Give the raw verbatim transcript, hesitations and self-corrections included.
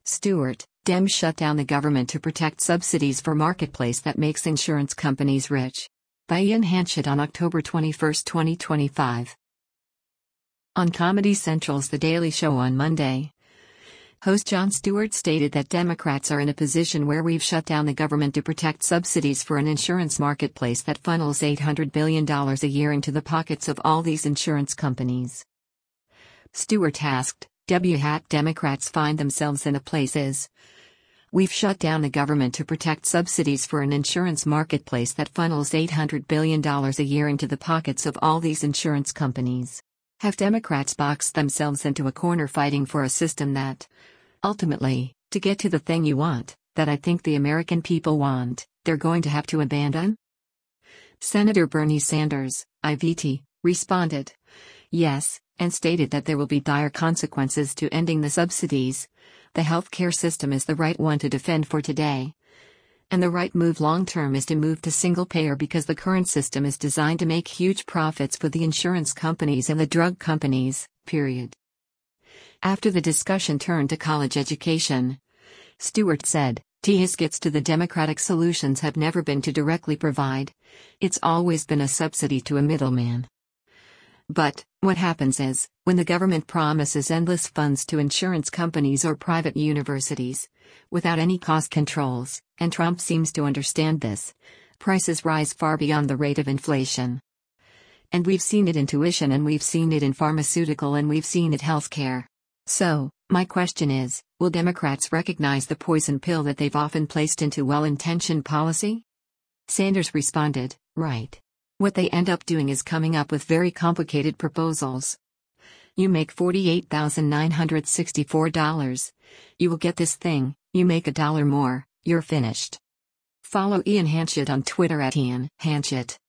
Stewart, Dems shut down the government to protect subsidies for marketplace that makes insurance companies rich. By Ian Hanchett on October twenty-first, twenty twenty-five. On Comedy Central's The Daily Show on Monday, host Jon Stewart stated that Democrats are in a position where we've shut down the government to protect subsidies for an insurance marketplace that funnels eight hundred billion dollars a year into the pockets of all these insurance companies. Stewart asked, "W hat Democrats find themselves in a place is, we've shut down the government to protect subsidies for an insurance marketplace that funnels eight hundred billion dollars a year into the pockets of all these insurance companies. Have Democrats boxed themselves into a corner fighting for a system that, ultimately, to get to the thing you want, that I think the American people want, they're going to have to abandon?" Senator Bernie Sanders, I V T, responded, "Yes," and stated that there will be dire consequences to ending the subsidies. The healthcare system is the right one to defend for today. And the right move long-term is to move to single-payer because the current system is designed to make huge profits for the insurance companies and the drug companies, period. After the discussion turned to college education, Stewart said, "Tickets to the Democratic solutions have never been to directly provide. It's always been a subsidy to a middleman. But, what happens is, when the government promises endless funds to insurance companies or private universities, without any cost controls, and Trump seems to understand this, prices rise far beyond the rate of inflation. And we've seen it in tuition, and we've seen it in pharmaceutical, and we've seen it healthcare. So, my question is, will Democrats recognize the poison pill that they've often placed into well-intentioned policy?" Sanders responded, "Right. What they end up doing is coming up with very complicated proposals. You make forty-eight thousand nine hundred sixty-four dollars. You will get this thing, you make a dollar more, you're finished." Follow Ian Hanchett on Twitter at Ian Hanchett.